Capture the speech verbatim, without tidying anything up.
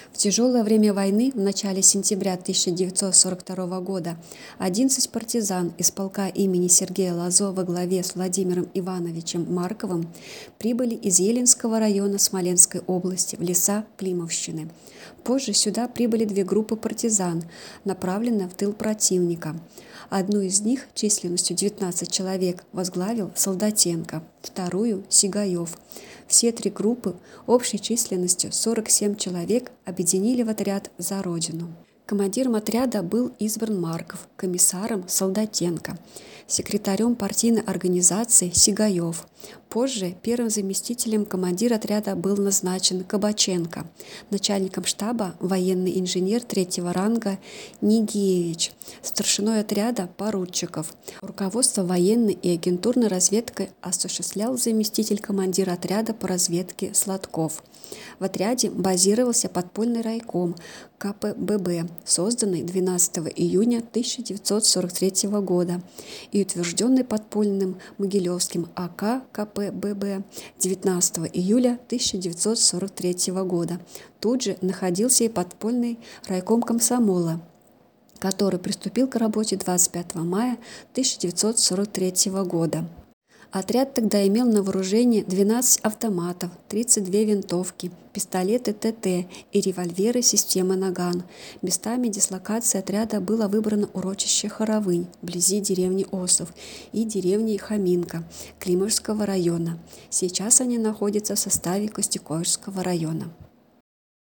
В тяжелое время войны, в начале сентября тысяча девятьсот сорок второго года, одиннадцать партизан из полка имени Сергея Лазо во главе с Владимиром Ивановичем Марковым прибыли из Еленского района Смоленской области в леса Климовщины. Позже сюда прибыли две группы партизан, направленные в тыл противника. Одну из них, численностью девятнадцать человек, возглавил Солдатенко, вторую – Сигаев. Все три группы общей численностью сорок семь человек объединили в отряд «За Родину». Командиром отряда был избран Марков, комиссаром – Солдатенко, секретарем партийной организации – Сигаев. Позже первым заместителем командира отряда был назначен Кабаченко, начальником штаба – военный инженер третьего ранга Нигиевич, старшиной отряда – Поручиков. Руководство военной и агентурной разведкой осуществлял заместитель командира отряда по разведке Сладков. В отряде базировался подпольный райком ка пэ бэ бэ, созданный двенадцатого июня тысяча девятьсот сорок третьего года и утвержденный подпольным Могилевским а ка ка пэ бэ бэ девятнадцатого июля тысяча девятьсот сорок третьего года. Тут же находился и подпольный райком комсомола, который приступил к работе двадцать пятого мая тысяча девятьсот сорок третьего года. Отряд тогда имел на вооружении двенадцать автоматов, тридцать две винтовки, пистолеты тэ тэ и револьверы системы «Наган». Местами дислокации отряда было выбрано урочище Хоровынь, вблизи деревни Осов, и деревни Хоминка Климовского района. Сейчас они находятся в составе Костюковского района.